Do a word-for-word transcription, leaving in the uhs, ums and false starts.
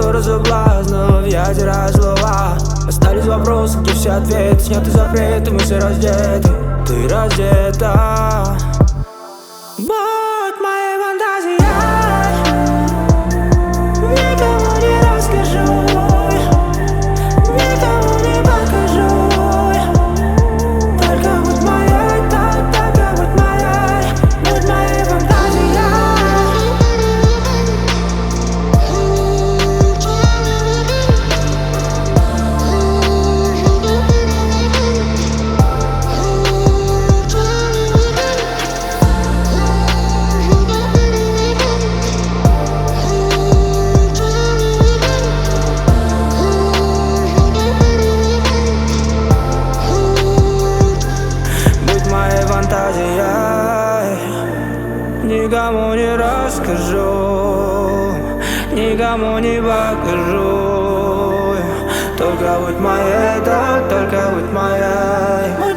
Ссора соблазнов, ядера слова. Остались вопросы, где все ответы. Сняты запреты, мы все раздеты. Ты раздета. Будь моей фантазией, никому не расскажу, никому не покажу. Только будь моей, так, только будь моей. Будь моей фантазией. Никому не расскажу, никому не покажу. Только будь моей, да, только будь моей.